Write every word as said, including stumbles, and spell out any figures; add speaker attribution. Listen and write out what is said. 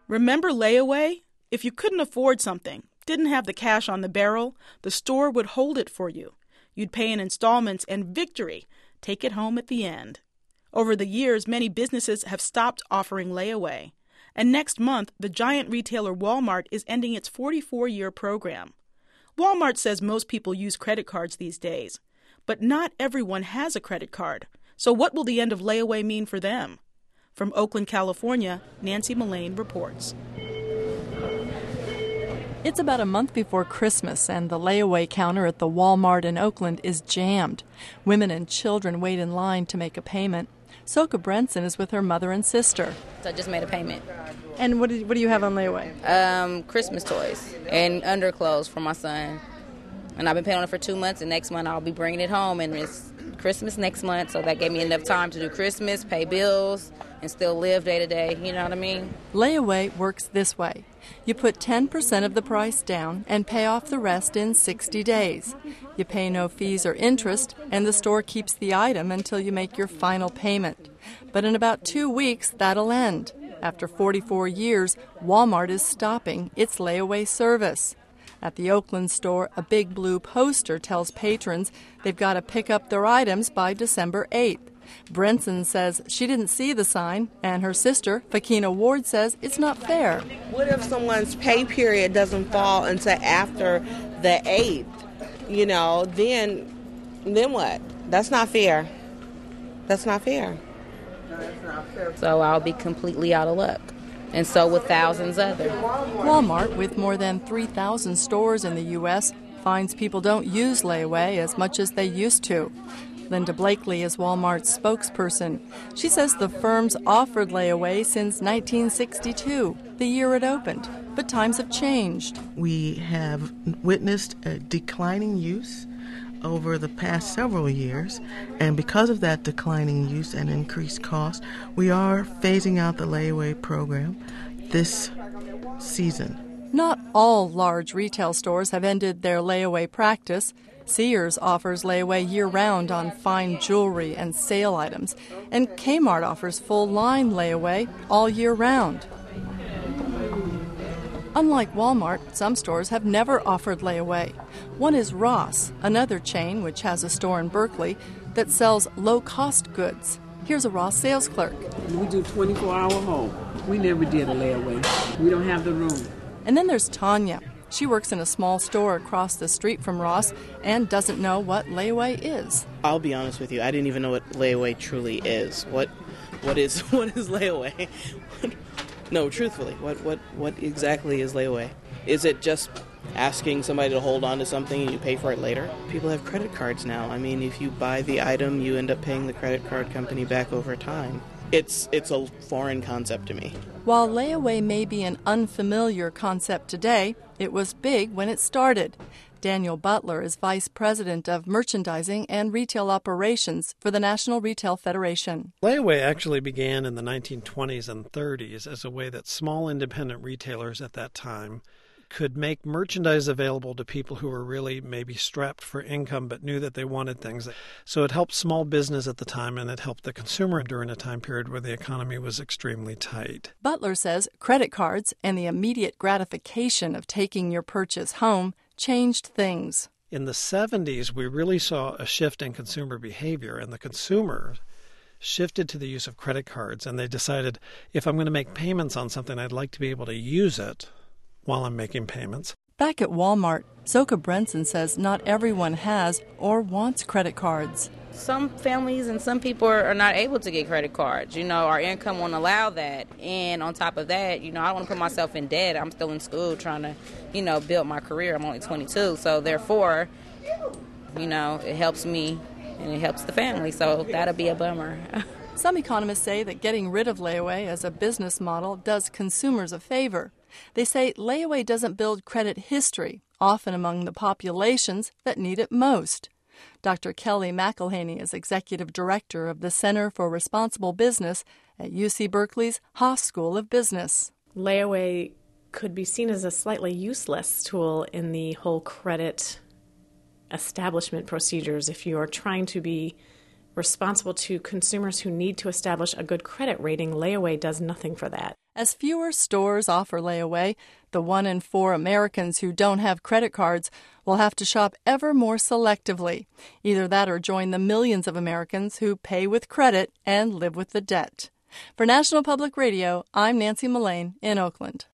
Speaker 1: Remember layaway? If you couldn't afford something, didn't have the cash on the barrel, the store would hold it for you. You'd pay in installments and victory, take it home at the end. Over the years, many businesses have stopped offering layaway. And next month, the giant retailer Walmart is ending its forty-four-year program. Walmart says most people use credit cards these days. But not everyone has a credit card. So what will the end of layaway mean for them? From Oakland, California, Nancy Mullane reports.
Speaker 2: It's about a month before Christmas, and the layaway counter at the Walmart in Oakland is jammed. Women and children wait in line to make a payment. Soka Brenson is with her mother and sister.
Speaker 3: So I just made a payment.
Speaker 2: And what do, what do you have on layaway?
Speaker 3: Um, Christmas toys and underclothes for my son. And I've been paying on it for two months, and next month I'll be bringing it home, and it's Christmas next month, so that gave me enough time to do Christmas, pay bills, and still live day to day, you know what I mean?
Speaker 2: Layaway works this way. You put ten percent of the price down and pay off the rest in sixty days. You pay no fees or interest, and the store keeps the item until you make your final payment. But in about two weeks, that'll end. After forty-four years, Walmart is stopping its layaway service. At the Oakland store, a big blue poster tells patrons they've got to pick up their items by December eighth. Brenson says she didn't see the sign, and her sister, Fakina Ward, says it's not fair.
Speaker 4: What if someone's pay period doesn't fall until after the eighth? You know, then, then what? That's not fair. That's not fair.
Speaker 3: So I'll be completely out of luck. And so with thousands others.
Speaker 2: Walmart, with more than three thousand stores in the U S, finds people don't use layaway as much as they used to. Linda Blakely is Walmart's spokesperson. She says the firm's offered layaway since nineteen sixty-two, the year it opened. But times have changed.
Speaker 5: We have witnessed a declining use over the past several years, and because of that declining use and increased cost, we are phasing out the layaway program this season.
Speaker 2: Not all large retail stores have ended their layaway practice. Sears offers layaway year-round on fine jewelry and sale items, and Kmart offers full-line layaway all year round. Unlike Walmart, some stores have never offered layaway. One is Ross, another chain which has a store in Berkeley that sells low-cost goods. Here's a Ross sales clerk.
Speaker 6: We do twenty-four hour home. We never did a layaway. We don't have the room.
Speaker 2: And then there's Tanya. She works in a small store across the street from Ross and doesn't know what layaway is.
Speaker 7: I'll be honest with you, I didn't even know what layaway truly is. What, what is, what is layaway? No, truthfully, what, what, what exactly is layaway? Is it just asking somebody to hold on to something and you pay for it later? People have credit cards now. I mean, if you buy the item, you end up paying the credit card company back over time. It's it's a foreign concept to me.
Speaker 2: While layaway may be an unfamiliar concept today, it was big when it started. Daniel Butler is Vice President of Merchandising and Retail Operations for the National Retail Federation.
Speaker 8: Layaway actually began in the nineteen twenties and thirties as a way that small independent retailers at that time could make merchandise available to people who were really maybe strapped for income but knew that they wanted things. So it helped small business at the time, and it helped the consumer during a time period where the economy was extremely tight.
Speaker 2: Butler says credit cards and the immediate gratification of taking your purchase home changed things.
Speaker 8: In the seventies, we really saw a shift in consumer behavior, and the consumer shifted to the use of credit cards, and they decided, if I'm going to make payments on something, I'd like to be able to use it while I'm making payments.
Speaker 2: Back at Walmart, Soka Brenson says not everyone has or wants credit cards.
Speaker 3: Some families and some people are not able to get credit cards. You know, our income won't allow that. And on top of that, you know, I don't want to put myself in debt. I'm still in school trying to, you know, build my career. I'm only twenty-two. So therefore, you know, it helps me and it helps the family. So that'll be a bummer.
Speaker 2: Some economists say that getting rid of layaway as a business model does consumers a favor. They say layaway doesn't build credit history, often among the populations that need it most. Doctor Kelly McElhaney is Executive Director of the Center for Responsible Business at U C Berkeley's Haas School of Business.
Speaker 9: Layaway could be seen as a slightly useless tool in the whole credit establishment procedures. If you are trying to be responsible to consumers who need to establish a good credit rating, layaway does nothing for that.
Speaker 2: As fewer stores offer layaway, the one in four Americans who don't have credit cards will have to shop ever more selectively. Either that or join the millions of Americans who pay with credit and live with the debt. For National Public Radio, I'm Nancy Mullane in Oakland.